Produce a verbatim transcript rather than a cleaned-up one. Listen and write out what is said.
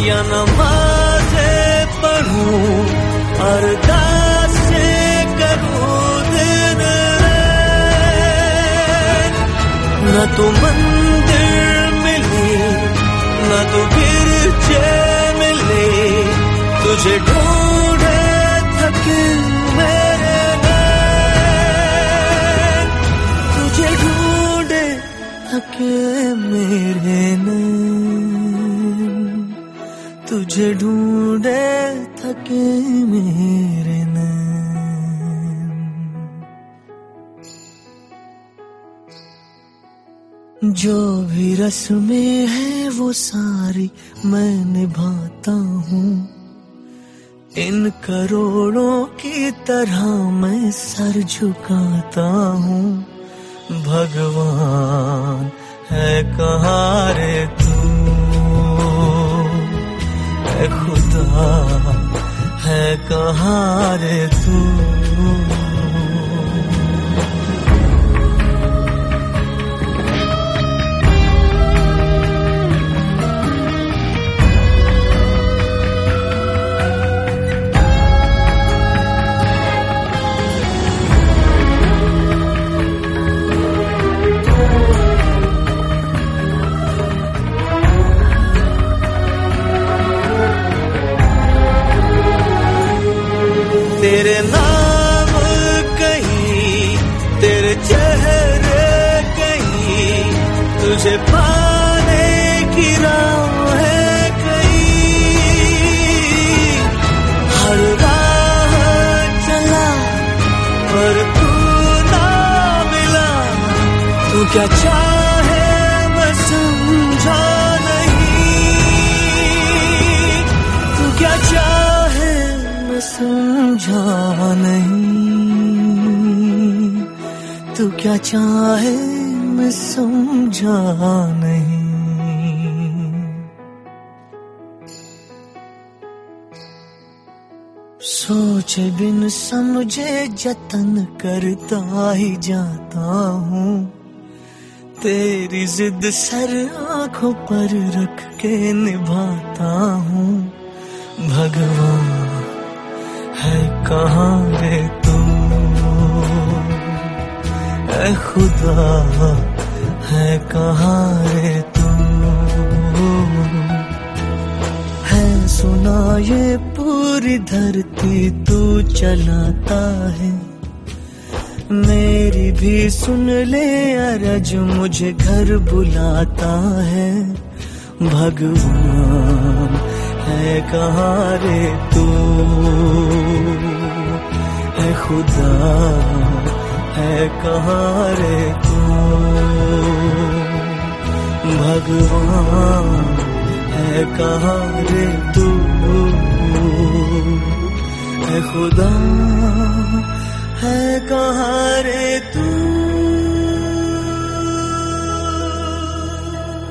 या नमाज़े पढ़ूं अरदासे करूं दिन रात, न तो मंदिर मिली न तो गिरजे मिले, तुझे ढूंढे थके मेरे नैन, तुझे ढूंढे थके मेरे नैन, तुझे ढूंढे थके मेरे नैन। जो भी रस्में हैं वो सारी मैं निभाता हूँ, इन करोड़ों की तरह मैं सर झुकाता हूँ। भगवान है कहाँ रे तू, है खुदा है कहाँ रे तू। तेरे नाम कहीं, तेरे चेहरे कहीं, तुझे पाने की राह है कहीं। हर राह चला पर तू ना मिला, तू क्या चाहे मैं समझा नहीं, तू क्या चाहे समझा नहीं, तू क्या चाहे मैं समझा नहीं। सोचे बिन समझे जतन करता ही जाता हूँ, तेरी जिद सर आंखों पर रख के निभाता हूँ। भगवान है कहाँ रे तू, ऐ खुदा है कहाँ रे तू। है सुना ये पूरी धरती तू चलाता है, मेरी भी सुन ले अरज मुझे घर बुलाता है। भगवान है कहाँ रे तू, है खुदा है कहाँ रे तू। भगवान है कहाँ रे तू, है खुदा है कहाँ रे तू।